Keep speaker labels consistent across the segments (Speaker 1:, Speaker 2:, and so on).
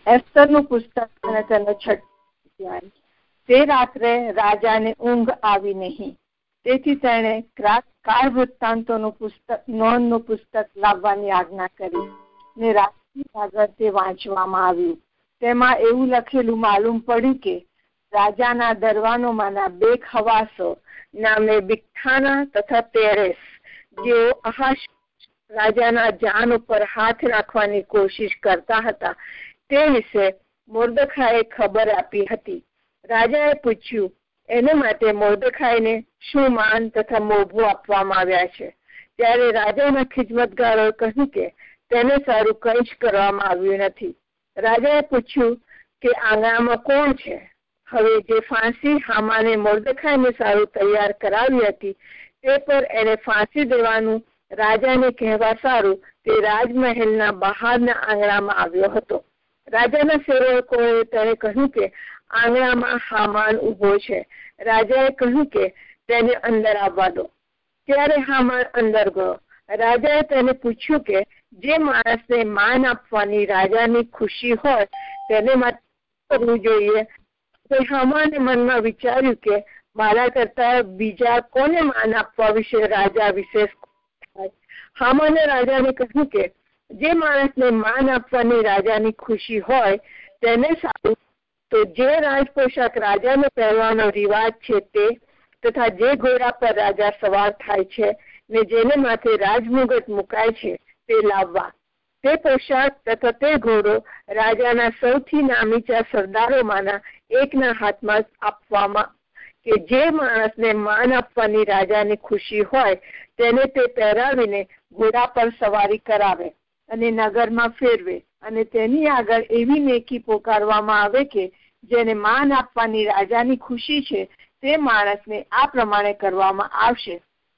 Speaker 1: એસ્તરનું પુસ્તક અને તેનો 6ઠો અધ્યાય. તે રાત્રે રાજાને ઊંઘ આવી નહીં, તેથી તેણે કાળ વૃત્તાંતોનું પુસ્તક, નોંધનું પુસ્તક લાવવાની આજ્ઞા કરી ને રાતની આગળ તે વાંચવામાં આવ્યું. તેમાં એવું લખેલું માલુમ પડ્યું કે રાજાના દરવાનોમાંના 2 ખવાસો નામે બિગથાના તથા તેરેસ, જેઓ અહાશ રાજાના જાન ઉપર હાથ રાખવાની કોશિશ કરતા હતા, તે વિશે મોર્દખાએ ખબર આપી હતી. રાજાએ પૂછ્યું, એને માટે મોર્દખાઈને શું માન તથા મોભું આપવામાં આવ્યા છે? ત્યારે રાજાના ખિદમતગારોએ કહ્યું કે તેને સારું કંઈ જ કરવામાં આવ્યું નથી. રાજાએ પૂછ્યું કે આંગણામાં કોણ છે? હવે જે ફાંસી હામાને મોર્દખાઈને સારું તૈયાર કરાવી હતી, તે પર એને ફાંસી દેવાનું રાજાને કહેવા સારું તે રાજમહેલના બહારના આંગણામાં આવ્યો હતો. રાજાના સેવકોએ તેને કહ્યું કે આંગણામાં હામાન ઉભો છે. રાજાએ કહ્યું કે તેને અંદર આવવા દો. ત્યારે હામાન અંદર ગયો. રાજાએ તેને પૂછ્યું કે જે માણસને માન આપવાની રાજાની ખુશી હોય તેને માટે કરવું જોઈએ. તો હામાને મનમાં વિચાર્યું કે મારા કરતા બીજા કોને માન આપવા વિશે રાજા વિશેષ થાય. હામાને રાજાને કહ્યું કે જે માણસને માન આપવાની રાજાની ખુશી હોય તેને સારું તો જે રાજપોશાક રાજાને પહેરવાનો રિવાજ છે તે, તથા જે ઘોડા પર રાજા સવાર થાય છે ને જેને માથે રાજમુગટ મુકાય છે તે લાવવા. તે પોશાક તથા તે ઘોડો રાજાના સૌથી નામીચા સરદારોમાંના એકના હાથમાં આપવામાં, કે જે માણસને માન આપવાની રાજાની ખુશી હોય તેને તે પહેરાવીને ઘોડા પર સવારી કરાવે અને નગરમાં ફેરવે, અને તેની આગળ એવી નેકી પોકારવામાં આવે કે જેને માન આપવાની રાજાની ખુશી છે તે માણસને આ પ્રમાણે કરવામાં આવશે.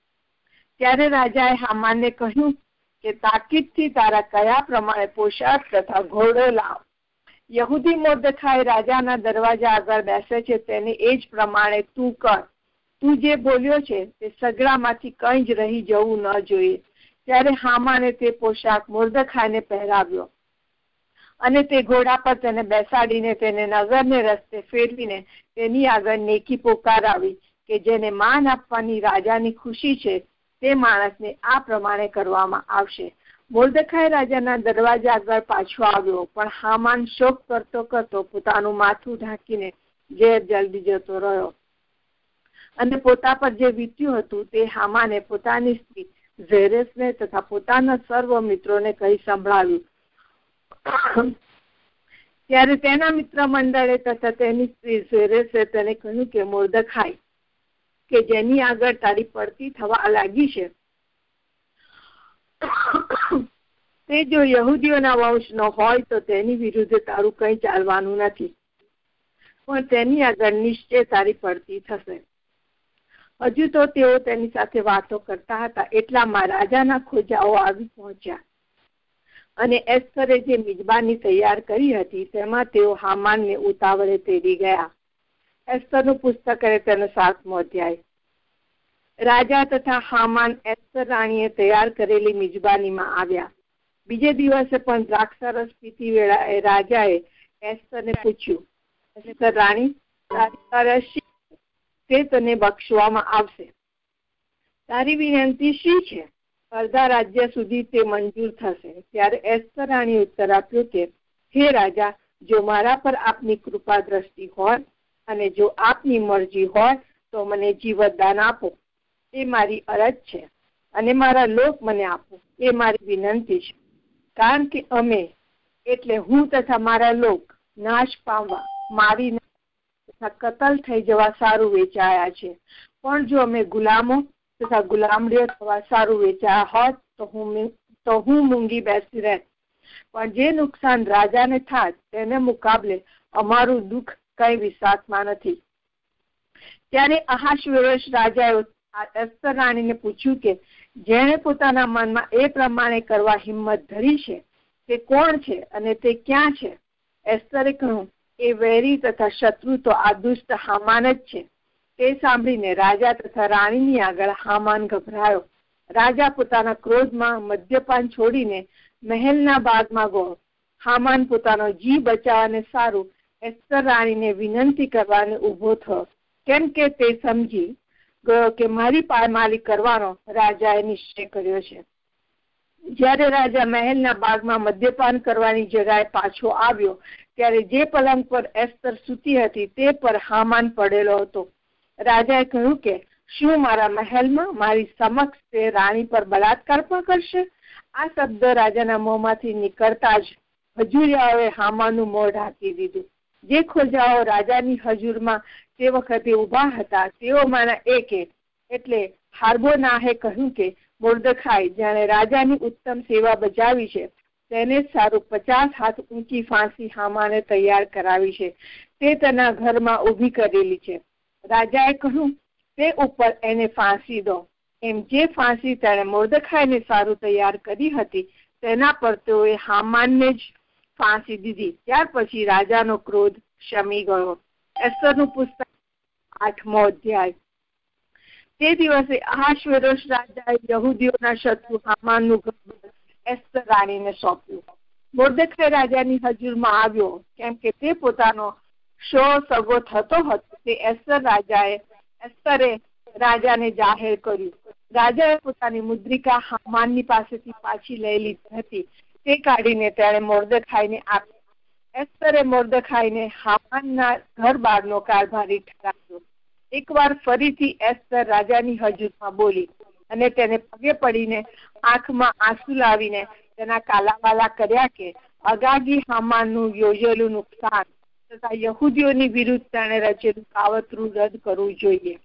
Speaker 1: ત્યારે રાજાએ હામાનને કહ્યું કે તાકીદથી તારા કયા પ્રમાણે પોશાક તથા ઘોડો લાવ. યહૂદી મોર્દખાઈ રાજાના દરવાજા આગળ બેસે છે તેને એ જ પ્રમાણે તું કર. તું જે બોલ્યો છે તે સગડામાંથી કંઈ જ રહી જવું ન જોઈએ. ત્યારે હામાને તે પોશાક મોર્દખાઈને પહેરાવ્યો અને તે ઘોડા પર તેને બેસાડીને તેને નગરને રસ્તે ફેરવીને તેની આગળ નેકી પોકારાવી કે જેને માન આપવાની રાજાની ખુશી છે તે માણસને આ પ્રમાણે કરવામાં આવશે. મોર્દખાઈ રાજાના દરવાજા આગળ પાછો આવ્યો, પણ હામાન શોક કરતો કરતો પોતાનું માથું ઢાંકીને ઘેર જલ્દી જતો રહ્યો. અને પોતા પર જે વીત્યું હતું તે હામાને પોતાની સ્ત્રી ઝેરેશને તથા પોતાના સર્વ મિત્રોને કહી સંભળાવ્યું. ત્યારે તેના મિત્ર મંડળે તથા તેની સ્ત્રી ઝેરેશે તેને કહ્યું કે મોર્દખાઈ કે જેની આગળ તારી પડતી થવા લાગી છે તે જો યહૂદીઓના વંશનો હોય તો તેની વિરુદ્ધ તારું કંઈ ચાલવાનું નથી, પણ તેની આગળ નિશ્ચય તારી પડતી થશે. હજુ તો તેઓ તેની સાથે વાતો કરતા હતા એટલામાં રાજાના ખોજાઓ આવી પહોંચ્યા અને એસ્તરે જે મિજબાની તૈયાર કરી હતી તેમાં તેઓ હામાનને ઉતાવળે તેડી ગયા. એસ્તરનું પુસ્તક અને તેનો 7મો અધ્યાય. રાજા તથા હામાન એસ્તર રાણીએ તૈયાર કરેલી મિજબાનીમાં આવ્યા. બીજે દિવસે પણ દ્રાક્ષરસ પીતી વેળાએ રાજાએ એસ્તરને પૂછ્યું, એસ્તર રાણી, તારી શી તે તને બક્ષવામાં આવશે. તારી વિનંતી શી છે? અડધા રાજ્ય સુધી તે મંજૂર થશે. ત્યારે એસ્તર રાણીએ ઉત્તર આપ્યો કે હે રાજા, જો મારા પર આપની કૃપા દ્રષ્ટિ હોય અને જો આપની મરજી હોય તો મને જીવતદાન આપો, એ મારી અરજ છે, અને મારા લોક મને આપો, એ મારી વિનંતી છે. કારણ કે અમે એટલે હું તથા મારા લોક નાશ પામવા, મારી તથા કતલ થઈ જવા સારું વેચાયા છે. પણ જો અમે ગુલામો તથા ગુલામડીઓ થવા સારું વેચાયા હોત તો હું મૂંગી બેસી રહેત. પણ જે નુકસાન રાજાને થાત તેને મુકાબલે અમારું દુઃખ કઈ વિસાતમાં નથી. ત્યારે અહાશ્વેરોશ રાજાએ એસ્તર રાણીને પૂછ્યું કે જેણે પોતાના મનમાં એ પ્રમાણે કરવા હિંમત ધરી છે તે કોણ છે અને તે ક્યાં છે? એસ્તરે કહ્યું, એ વેરી તથા શત્રુ તો આ દુષ્ટ હામાન જ છે. તે સાંભળીને રાજા તથા રાણીની આગળ હામાન ગભરાયો. રાજા પોતાના ક્રોધમાં મદ્યપાન છોડીને મહેલના ભાગમાં ગયો. હામાન પોતાનો જીવ બચાવવાને સારું એસ્તર રાણીને વિનંતી કરવાને ઉભો થયો, કેમ કે તે સમજી ગયો કે મારી પાયમાલી કરવાનો રાજાએ નિશ્ચય કર્યો છે. જ્યારે રાજા મહેલના બાગમાં મદ્યપાન કરવાની જગાએ પાછો આવ્યો ત્યારે જે પલંગ પર એસ્તર સૂતી હતી તે પર હામાન પડેલો હતો. રાજાએ કહ્યું કે શું મારા મહેલમાં મારી સમક્ષ તે રાણી પર બલાત્કાર પણ કરશે? આ શબ્દ રાજાના મોંમાંથી નીકળતા જ હજુરિયાઓએ હામાનનું મોં ઢાંકી દીધું. જે ખોજાઓ રાજાની હજુરમાં તે વખતે ઉભા હતા તેઓમાંના એકે એટલે હાર્બોનાહે કહ્યું કે મોર્દખાઈ જાણે રાજાની ઉત્તમ સેવા બજાવી છે તેને સારું 50 હાથ ઊંચી ફાંસી હામાને તૈયાર કરાવી છે, તે તેના ઘરમાં ઊભી કરેલી છે. રાજાએ કહ્યું તે ઉપર એને ફાંસી દો. એમ જે ફાંસી તેણે મોર્દખાઈને સારું તૈયાર કરી હતી તેના પર તેઓએ હામાનને જ ફાંસી દીધી. ત્યાર પછી રાજાનો ક્રોધ શમી ગયો. એસ્તરનું પુસ્તક 8મો અધ્યાય. તે દિવસે અહાશ્વેરોશ રાજાએ યહૂદીઓના શત્રુ હામાનનું ઘર એસ્તર રાણીને સોંપ્યું. મોર્દખાઈ રાજાની હજુરમાં આવ્યો, કેમ કે તે પોતાનો સગો થતો હતો તે એસ્તરે રાજાને જાહેર કર્યું. રાજાએ પોતાની મુદ્રિકા હામાનની પાસેથી પાછી લઈ લીધી હતી તે કાઢીને તેણે મોર્દખાઈને આપી. એસ્તરે મોર્દખાઈને હામાનના ઘર બહારનો કારભારી ઠરાવ્યો. એકવાર ફરીથી એસ્તર રાજાની હજુરમાં બોલી અને તેને પગે પડીને આંખમાં આંસુ લાવીને તેના કાલાવાલા કર્યા કે અગાગી હામાનનું યોજેલું નુકસાન તથા યહૂદીઓની વિરુદ્ધ તેણે રચેલું કાવતરું રદ કરવું જોઈએ.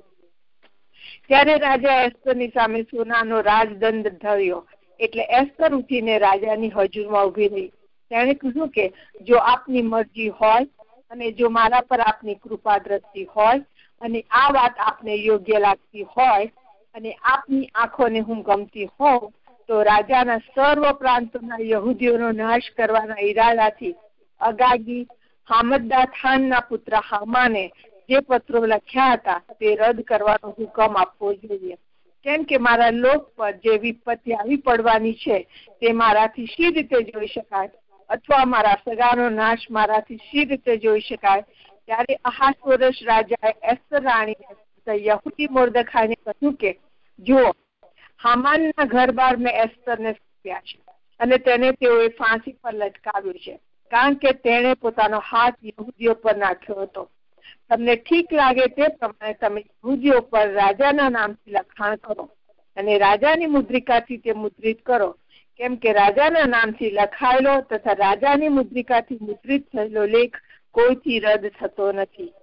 Speaker 1: ત્યારે રાજા એસ્તરની સામે સોનાનો રાજદંડ ધર્યો. એટલે એસ્તર ઉઠીને રાજાની હજુરમાં ઉભી રહી. તેણે કહ્યું કે જો આપની મરજી હોય અને જો મારા પર આપની કૃપા દ્રષ્ટિ હોય અને આ વાત આપને યોગ્ય લાગતી હોય અને આપની આંખોને હું ગમતી હોઉં તો રાજાના સર્વ પ્રાંતોના યહૂદીઓનો નાશ કરવાના ઈરાદાથી અગાગી હામદાથાનના પુત્ર હામાને જે પત્રો લખ્યા હતા તે રદ કરવાનો હુકમ આપવો જોઈએ. કેમ કે મારા લોક પર જે વિપત્તિ આવી પડવાની છે તે મારાથી શી રીતે જોઈ શકાય અથવા મારા સગાનો નાશ મારાથી શી રીતે જોઈ શકાય? ત્યારે અહાશ્વેરોશ રાજાએ એસ્તર રાણીને યહૂદી મોર્દખાઈને કહ્યું કે જુઓ, હામાનના ઘર બહાર મેં એસ્તરને સોંપ્યા છે અને તેને તેઓએ ફાંસી પર લટકાવ્યો છે, કારણ કે તેણે પોતાનો હાથ યહૂદીઓ પર નાખ્યો હતો. તમને ઠીક લાગે તે પ્રમાણે તમે યહૂદીઓ પર રાજાના નામથી લખાણ કરો અને રાજાની મુદ્રિકાથી તે મુદ્રિત કરો, કેમ કે રાજાના નામથી લખાયેલો તથા રાજાની મુદ્રિકાથી મુદ્રિત થયેલો લેખ કોઈથી રદ થતો નથી.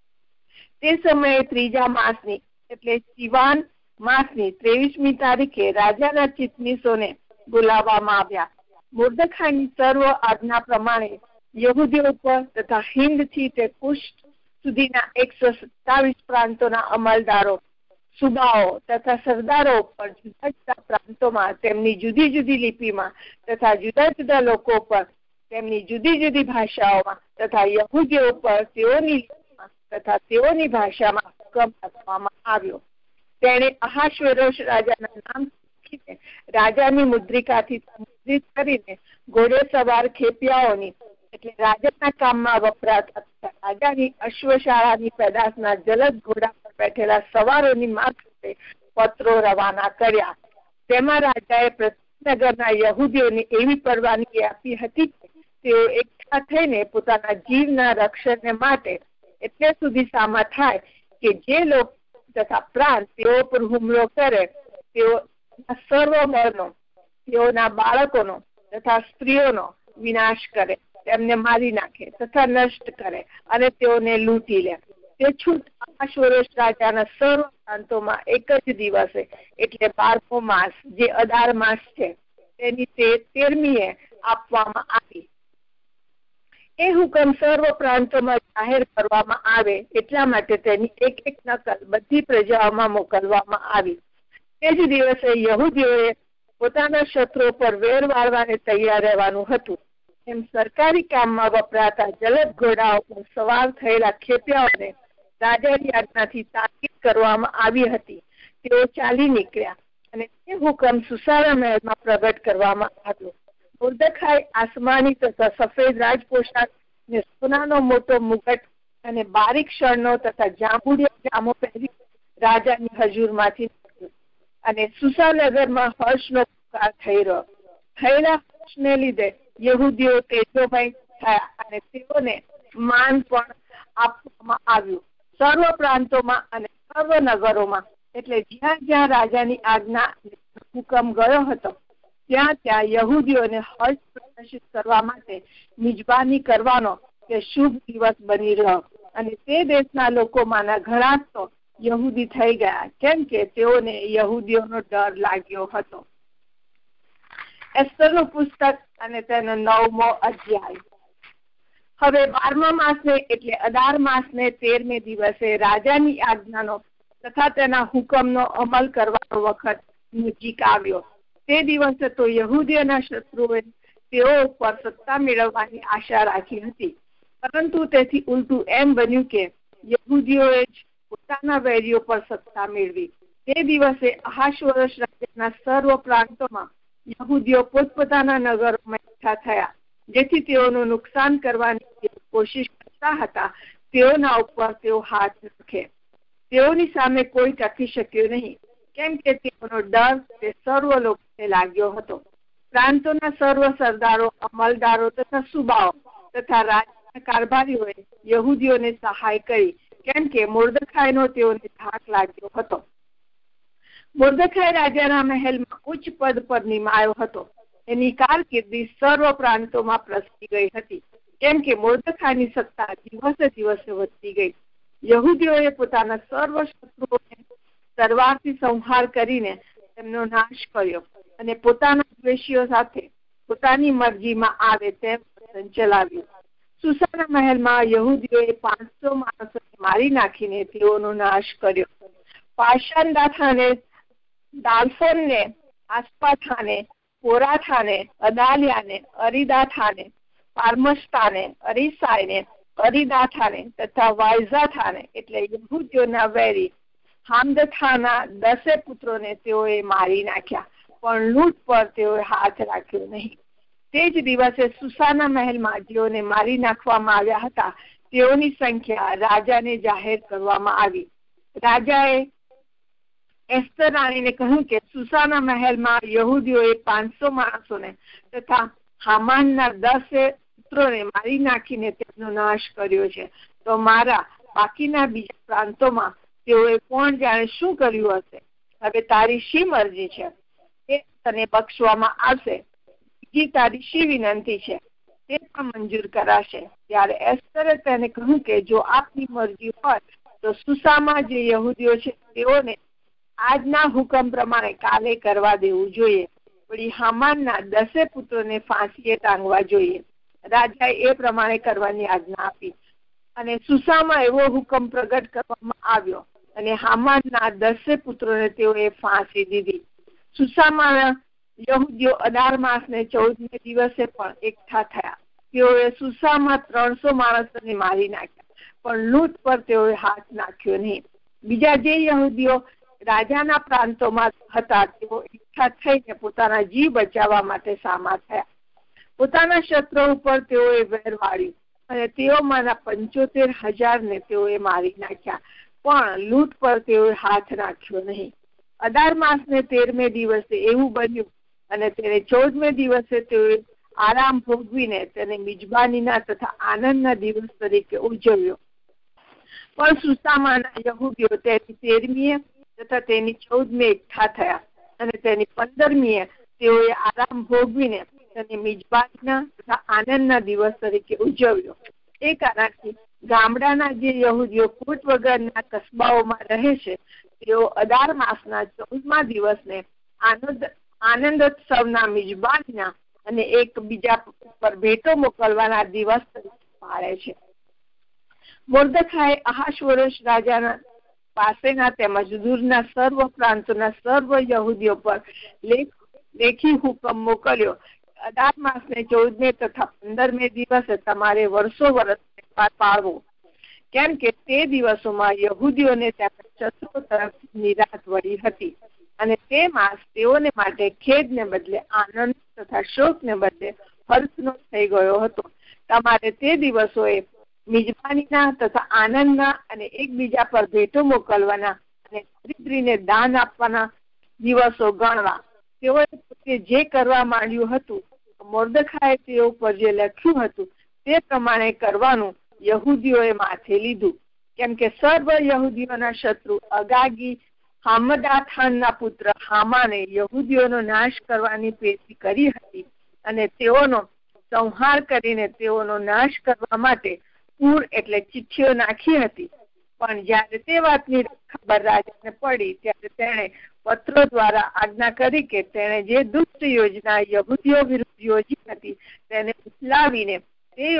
Speaker 1: તે સમયે 3જા માસની એટલે સિવાન માસની 23મી તારીખે રાજાના ચીફનીસોને બોલાવવામાં આવ્યા. મોર્દખાઈની સર્વ આજ્ઞા પ્રમાણે યહૂદીઓ પર તથા હિંદથી તે કુશ સુધીના 127 પ્રાંતોના અમલદારો, સુબાઓ તથા સરદારો પર જુદા જુદા પ્રાંતોમાં તેમની જુદી જુદી લિપિમાં તથા જુદા જુદા લોકો પર તેમની જુદી જુદી ભાષાઓમાં તથા યહૂદીઓ પર તેઓની લિપિમાં તથા તેઓની ભાષામાં હુકમ આપવામાં આવ્યો. તેણે અહાશ્વેરોશ રાજાના નામ લખીને રાજાની મુદ્રિકાથી મુદ્રિત કરીને ઘોડે સવાર ખેપિયાઓની એટલે રાજાના કામમાં વપરાતા રાજાની અશ્વશાળાની પેદાશના જલદ ઘોડા પર બેઠેલા સવારોની મારફતે પત્રો રવાના કર્યા. તેમાં રાજાએ પ્રત્યેક નગરના યહૂદીઓને એવી પરવાનગી આપી હતી કે તેઓ એકઠા થઈને પોતાના જીવના રક્ષણને માટે એટલે સુધી સામા થાય કે જે લોકો તથા પ્રાંત તેઓ પર હુમલો કરે તેઓ સર્વ મળનો, તેઓના બાળકોનો તથા સ્ત્રીઓનો વિનાશ કરે, તેમને મારી નાખે તથા નષ્ટ કરે અને તેઓને લૂંટી લે. તે છૂટ અહાશ્વેરોશ રાજાના સર્વ પ્રાંતોમાં એક જ દિવસે એટલે 12મો માસ જે અદાર માસ છે તેની 13મીએ આપવામાં આવી. એ હુકમ સર્વ પ્રાંતોમાં જાહેર કરવામાં આવે એટલા માટે તેની એક નકલ બધી પ્રજાઓમાં મોકલવામાં આવી. તે જ દિવસે યહૂદીઓએ પોતાના શત્રુઓ પર વેર વાળવાને તૈયાર રહેવાનું હતું. એમ સરકારી કામમાં વપરાતા જલદ ઘોડાઓ પર સવાર થયેલા ખેપિયાઓને રાજાની આજ્ઞાથી તાકીદ કરવામાં આવી હતી. તેઓ ચાલી નીકળ્યા અને તે હુકમ સુસારા મહેલમાં પ્રગટ કરવામાં આવ્યો. મોર્દખાઈ આસમાની તથા સફેદ રાજ પોશાક ને સોનાનો મોટો મુગટ અને બારીક શણનો તથા જાંબુડિયા જામો પહેરી રાજાની હજુરમાંથી નીકળ્યો અને સુસાનગરમાં હર્ષનો પુકાર થઈ રહ્યો. થયેલા હર્ષને લીધે યહૂદીઓ તેજોમય થયા અને તેઓને માન પણ આપવામાં આવ્યું. સર્વ પ્રાંતોમાં અને સર્વ નગરોમાં, એટલે જ્યાં જ્યાં રાજાની આજ્ઞા હુકમ ગયો હતો ત્યાં ત્યાં યહૂદીઓને હર્ષ પ્રદર્શિત કરવા માટે મિજબાની કરવાનો તે શુભ દિવસ બની રહ્યો. અને તે દેશના લોકોમાંના ઘણા તો યહૂદી થઈ ગયા, કેમ કે તેઓને યહૂદીઓનો ડર લાગ્યો હતો. એસ્તરનું પુસ્તક અને તેનો 9મો અધ્યાય. હવે 12મા માસને એટલે અદાર માસને 13મે દિવસે રાજાની આજ્ઞાનો તથા તેના હુકમનો અમલ કરવાનો વખત નજીક આવ્યો. તે દિવસે તો યહૂદીઓના શત્રુઓએ તેઓ ઉપર સત્તા મેળવવાની આશા રાખી હતી, પરંતુ તેથી ઉલટું એમ બન્યું કે યહૂદીઓએ જ પોતાના વેરીઓ પર સત્તા મેળવી. તે દિવસે અહાશ્વેરોશ રાજાના સર્વ પ્રાંતોમાં યહૂદીઓ પોતપોતાના નગરોમાં એકઠા થયા, જેથી તેઓનું નુકસાન કરવાની કોશિશ કરતા હતા તેઓના ઉપર તેઓ હાથ રાખે. તેઓની સામે કોઈ ટકી શક્યું નહીં, કેમ કે તેઓનો ડર તે સર્વ લોકોને લાગ્યો હતો. પ્રાંતોના સર્વ સરદારો, અમલદારો તથા સુબાઓ તથા રાજ્યના કારભારીઓએ યહૂદીઓને સહાય કરી, કેમ કે મોર્દખાઈનો તેઓને ધાક લાગ્યો હતો. મોર્દખાઈ રાજાના મહેલમાં ઉચ્ચ પદ પર નિમાયો હતો. એની કારકિર્દી સર્વ પ્રાંતોમાં પ્રસરી ગઈ હતી, કેમ કે મોર્દખાઈની સત્તા દિવસે દિવસે વધતી ગઈ. યહૂદીઓએ પોતાના સર્વ શત્રુઓને તલવારથી સંહાર કરીને તેમનો નાશ કર્યો અને પોતાના દ્વેષીઓ સાથે પોતાની મરજીમાં આવે તેમ વર્તન ચલાવ્યું. સુસાના મહેલમાં યહૂદીઓએ 500 માણસોને મારી નાખીને તેઓનો નાશ કર્યો. પાશાનદાથાને, દાલ્ફોનને, આસ્પાથાને, પોરાથાને, અદાલિયાને, અરીદાથાને, પાર્મસ્તાને, અરીસાઈને, અરીદાથાને તથા વાયઝાથાને એટલે યહૂદીઓના વેરી હામદથાના 10 પુત્રોને તેઓએ મારી નાખ્યા, પણ લૂંટ પર તેઓએ હાથ રાખ્યો નહીં. તે જ દિવસે સુસાના મહેલમાં જેઓને મારી નાખવામાં આવ્યા હતા તેઓની સંખ્યા રાજાને જાહેર કરવામાં આવી. રાજાએ એસ્તર રાણીને કહ્યું કે સુસાના મહેલમાં યહૂદીઓએ 500 માણસોને તથા હામાનના 10 પુત્રોને મારી નાખીને તેમનો નાશ કર્યો છે, તો મારા બાકીના બીજા પ્રાંતોમાં તેઓએ કોણ જાણે શું કર્યું હશે. હવે તારી શી મરજી છે તે તને બક્ષવામાં આવશે, બીજી તારી શી વિનંતી છે તે પણ મંજૂર કરાશે. ત્યારે એસ્તરે તેને કહ્યું કે જો આપની મરજી હોય તો સુસામાં જે યહૂદીઓ છે તેઓને આજના હુકમ પ્રમાણે કાલે કરવા દેવું જોઈએ, વળી હામાનના 10 પુત્રોને ફાંસીએ ટાંગવા જોઈએ. રાજાએ એ પ્રમાણે કરવાની આજ્ઞા આપી અને સુસામાં એવો હુકમ પ્રગટ કરવામાં આવ્યો અને હામાનના 10 પુત્રોને તેઓએ ફાંસી દીધી. સુસામાં યહૂદીઓ અદાર માસને 14મે દિવસે પણ એકઠા થયા. તેઓએ સુસામાં 300 માણસોને મારી નાખ્યા, પણ લૂંટ પર તેઓએ હાથ નાખ્યો નહીં. બીજા જે યહૂદીઓ રાજાના પ્રાંતોમાં હતા તેઓ એકઠા થઈને પોતાના જીવ બચાવવા માટે સામા થયા. પોતાના શત્રુ ઉપર તેઓએ વેર વાળ્યું અને તેઓમાંના 75,000ને તેઓએ મારી નાખ્યા, પણ લૂંટ પર તેઓએ હાથ નાખ્યો નહીં. અદાર માસને 13મે દિવસે એવું બન્યું અને તેને 14મે દિવસે તેઓએ આરામ ભોગવીને તેને મિજબાનીના તથા આનંદના દિવસ તરીકે ઉજવ્યો. પણ સુસામાના યહૂદીઓ તેની 13મીએ તથા તેની 14મે એકઠા થયા અને તેની 15મીએ તેઓએ આરામ ભોગવીને તેને મિજબાનીના તથા આનંદના દિવસ તરીકે ઉજવ્યો. એ કારણથી ગામડાના જે યહૂદીઓ કૂટ વગરના કસ્બાઓમાં રહે છે તેઓ અદાર માસના 14મા દિવસને આનંદોત્સવના મિજબાનીના અને એકબીજા પર ભેટો મોકલવાના દિવસ તરીકે પાળે છે. મોર્દખાએ અહાશ્વેરોશ રાજાના પાસેના તેમજ દૂરના સર્વ પ્રાંતોના સર્વ યહૂદીઓ પર લેખી હુકમ મોકલ્યો. અદાર માસને 14મે તથા 15મે દિવસે તમારે વર્ષો વર્ષ તહેવાર પાળવો. કેમ કે તે દિવસોમાં યહૂદીઓને તેમના શત્રુઓ તરફ નિરાશ વળી હતી અને તે માસ તેઓને માટે ખેદને બદલે આનંદ તથા શોકને બદલે હર્ષનો થઈ ગયો હતો. તમારે તે દિવસોએ મિજબાનીના તથા આનંદના અને એકબીજા પર ભેટો મોકલવાના અને દરિદ્રીને દાન આપવાના દિવસો ગણવા. તેઓએ પોતે જે કરવા માંડ્યું હતું, મોર્દખાએ તેઓ પર જે લખ્યું હતું તે પ્રમાણે કરવાનું યહૂદીઓએ માથે લીધું. કેમ કે સર્વ યહૂદીઓના શત્રુ અગાગી હામદાથાનના પુત્ર હામાને યહૂદીઓનો નાશ કરવાની પેરવી કરી હતી અને તેઓનો સંહાર કરીને તેઓનો નાશ કરવા માટે પૂર એટલે ચિઠ્ઠીઓ નાખી હતી. પણ જ્યારે તે વાતની ખબર રાજાને પડી ત્યારે તેણે પત્રો દ્વારા આજ્ઞા કરી કે તેણે જે દુષ્ટ યોજના યહૂદીઓ વિરુદ્ધ યોજી હતી તેને ઉથલાવીને તે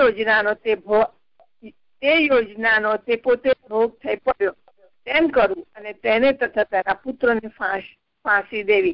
Speaker 1: યોજનાનો તે પોતે ભોગ થઈ પડ્યો તેમ કરવું અને તેને તથા તેના પુત્રોને ફાંસી દેવી.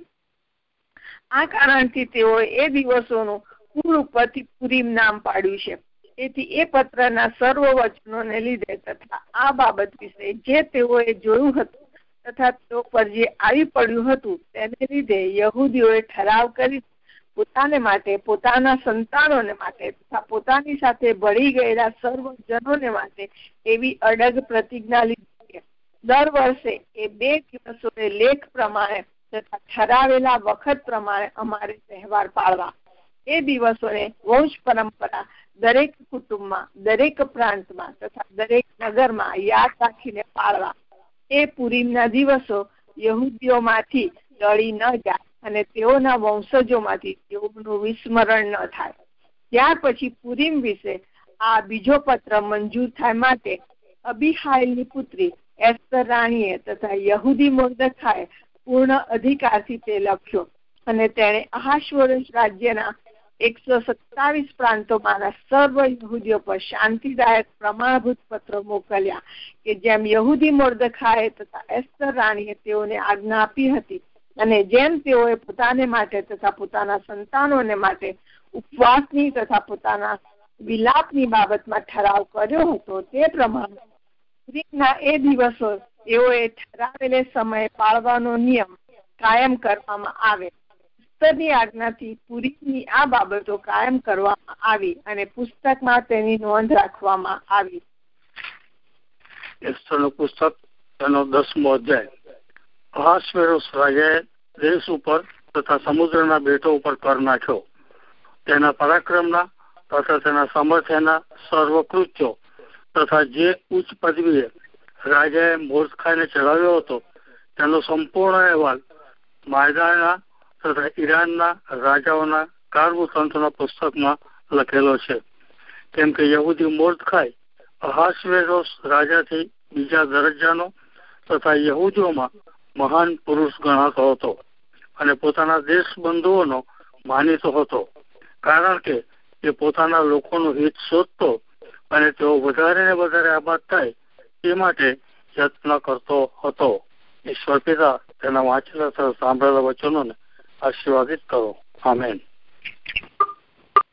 Speaker 1: આ કારણથી તેઓએ એ દિવસોનું પૂર ઉપરથી પુરીમ નામ પાડ્યું છે. તેથી એ પત્રના સર્વ વચનોને લીધે તથા આ બાબત વિશે જે તેઓએ જોયું હતું તથા તેઓ પર જે આવી પડ્યું હતું તેને લીધે યહૂદીઓએ ઠરાવ કરી પોતાને માટે, પોતાના સંતાનોને માટે તથા પોતાની સાથે ભળી ગયેલા સર્વ જનોને માટે એવી અડગ પ્રતિજ્ઞા લીધી છે. દર વર્ષે એ 2 દિવસોને લેખ પ્રમાણે તથા ઠરાવેલા વખત પ્રમાણે અમારે તહેવાર પાળવા. એ દિવસોને વંશ પરંપરા દરેક કુટુંબમાં, દરેક પ્રાંતમાં તથા દરેક નગરમાં યાદ રાખીને પાળવા. એ પુરીમના દિવસો યહૂદીઓમાંથી ટળી ન જાય અને તેઓના વંશજોમાંથી તેઓનું વિસ્મરણ ન થાય. ત્યાર પછી પુરીમ વિશે આ બીજો પત્ર મંજૂર થાય માટે અબીહાઈલની પુત્રી એસ્તર રાણીએ તથા યહૂદી મોર્દખાએ પૂર્ણ અધિકારથી તે લખ્યો અને તેણે અહાશ્વેરોશ રાજ્યના 127 પ્રાંતોમાંના સર્વ યહૂદીઓ પર શાંતિદાયક પ્રમાણભૂત પત્રો મોકલ્યા કે જેમ યહૂદી મોર્દખાએ તથા એસ્તર રાણીએ તેઓને આજ્ઞા આપી હતી અને જેમ તેઓએ પોતાને માટે તથા પોતાના સંતાનોને માટે ઉપવાસની તથા પોતાના વિલાપની બાબતમાં ઠરાવ કર્યો હતો તે પ્રમાણે પુરીમના એ દિવસો તેઓએ ઠરાવેલે સમયે પાળવાનો નિયમ કાયમ કરવામાં આવે. એસ્તરની આજ્ઞાથી પુરીમની આ બાબતો કાયમ કરવામાં આવી અને પુસ્તકમાં તેની નોંધ રાખવામાં આવી.
Speaker 2: એસ્તરનું પુસ્તક તેનો 10મો અધ્યાય. અહાશ્વેરોશ રાજાએ દેશ ઉપર તથા સમુદ્રના બેટો ઉપર કર નાખ્યો. તેના પરાક્રમના તથા તેના સામર્થ્યના સર્વકૃત્યો તથા જે ઉચ્ચ પદવીએ રાજાએ મોર્દખાઈને ચડાવ્યો હતો તેનો સંપૂર્ણ અહેવાલ માયદાના તથા ઈરાનના રાજાઓના કાળવૃત્તાંતોના પુસ્તકમાં લખેલો છે. કેમ કે યહૂદી મોર્દખાઈ અહાશ્વેરોશ રાજાથી બીજા દરજ્જાનો તથા યહૂદીઓમાં મહાન પુરુષ ગણાતો હતો અને પોતાના દેશબંધુઓનો માનીતો હતો, કારણ કે તે પોતાના લોકોનું હિત શોધતો અને તેઓ વધારે ને વધારે આબાદ થાય તે માટે યત્ન કરતો હતો. ઈશ્વર પિતા તેના વાંચેલા તથા સાંભળેલા વચનોને આશીર્વાદિત કરો. આમેન.